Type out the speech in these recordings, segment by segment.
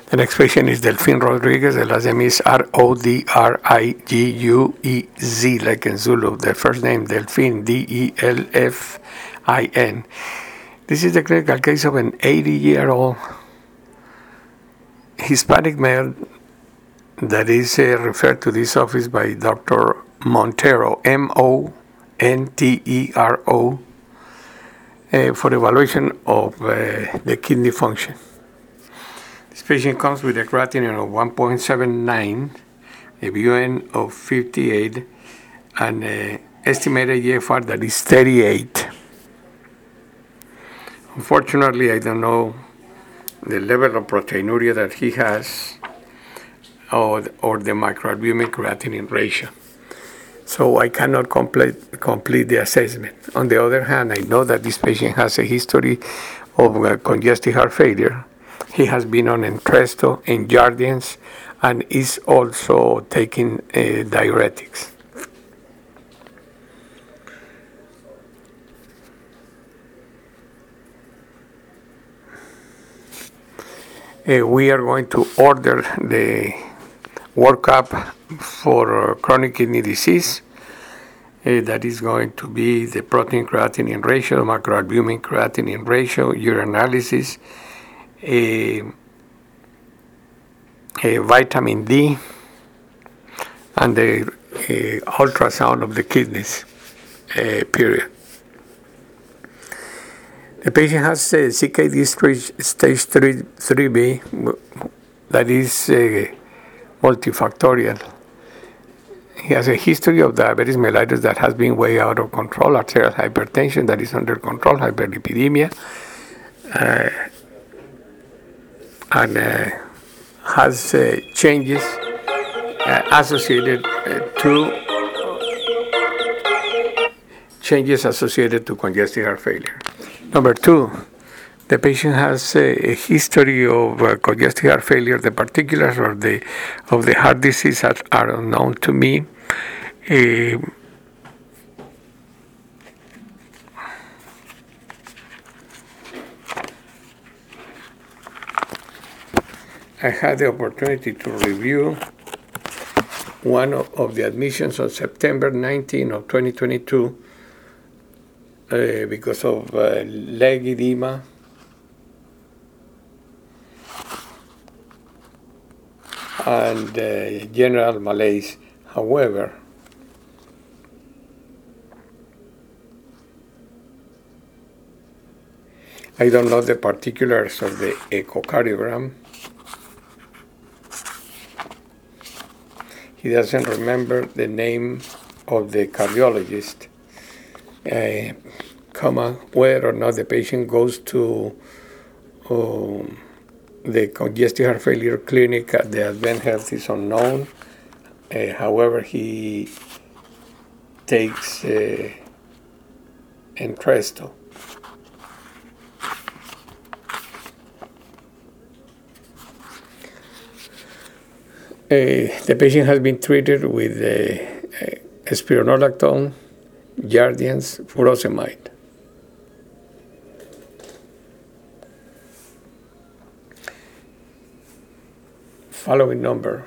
The next patient is Delfin Rodriguez. The last name is Rodriguez, like in Zulu. The first name, Delfin, Delfin. This is the clinical case of an 80-year-old Hispanic male that is referred to this office by Dr. Montero, Montero, for evaluation of the kidney function. This patient comes with a creatinine of 1.79, a BUN of 58, and estimated GFR that is 38. Unfortunately, I don't know the level of proteinuria that he has or the microalbumin creatinine ratio. So I cannot complete the assessment. On the other hand, I know that this patient has a history of congestive heart failure. He has been on Entresto and Jardiance and is also taking diuretics. We are going to order the workup for chronic kidney disease. That is going to be the protein creatinine ratio, macroalbumin creatinine ratio, urinalysis, vitamin D, and the ultrasound of the kidneys, period. The patient has CKD stage 3B, that is multifactorial. He has a history of diabetes mellitus that has been way out of control, arterial hypertension that is under control, hyperlipidemia, and has changes associated to congestive heart failure. Number 2, the patient has a history of congestive heart failure. The particulars of the heart disease are unknown to me. I had the opportunity to review one of the admissions on September 19 of 2022 because of leg edema and general malaise. However, I don't know the particulars of the echocardiogram. He doesn't remember the name of the cardiologist, whether or not the patient goes to the congestive heart failure clinic at the Advent Health is unknown. However, he takes Entresto. The patient has been treated with spironolactone, Jardiance, furosemide. Following number.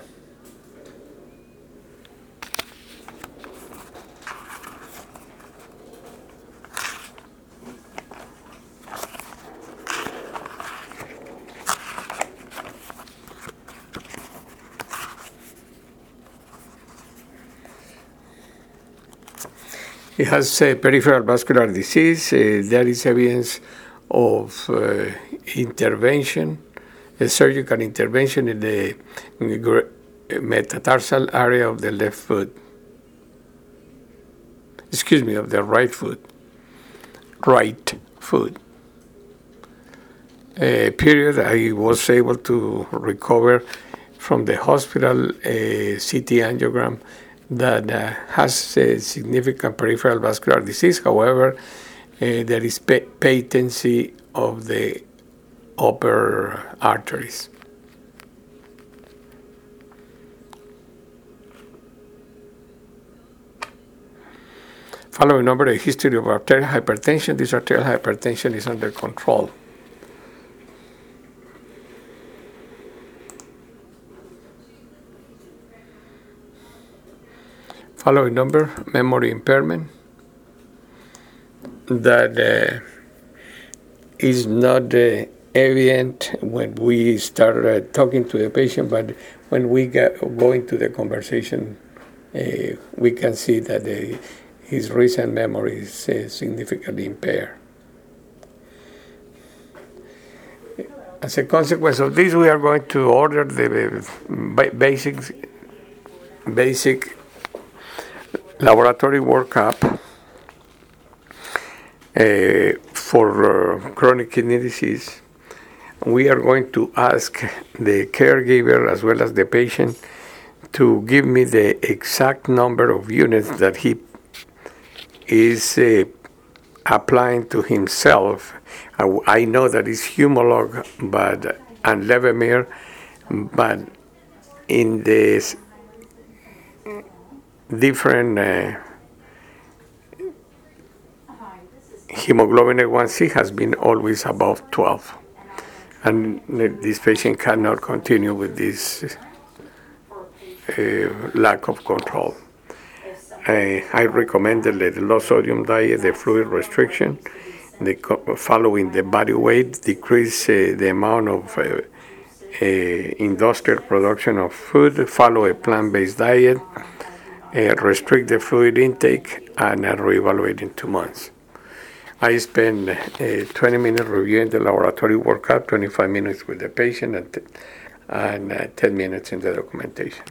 He has peripheral vascular disease. There is evidence of intervention, a surgical intervention in the metatarsal area of the left foot. Of the right foot. Right foot. Period. I was able to recover from the hospital a CT angiogram that has significant peripheral vascular disease. However, there is patency of the upper arteries. Following number, a history of arterial hypertension. This arterial hypertension is under control. following number, memory impairment, that is not evident when we start talking to the patient, but when we go into the conversation, we can see that his recent memory is significantly impaired. As a consequence of this, we are going to order the basic laboratory workup for chronic kidney disease. We are going to ask the caregiver as well as the patient to give me the exact number of units that he is applying to himself. I know that it's Humalog and Levemir, but in this different hemoglobin A1C has been always above 12. And this patient cannot continue with this lack of control. I recommend the low sodium diet, the fluid restriction, following the body weight, decrease the amount of industrial production of food, follow a plant-based diet, restrict the fluid intake, and reevaluate in 2 months. I spend 20 minutes reviewing the laboratory workup, 25 minutes with the patient, and 10 minutes in the documentation.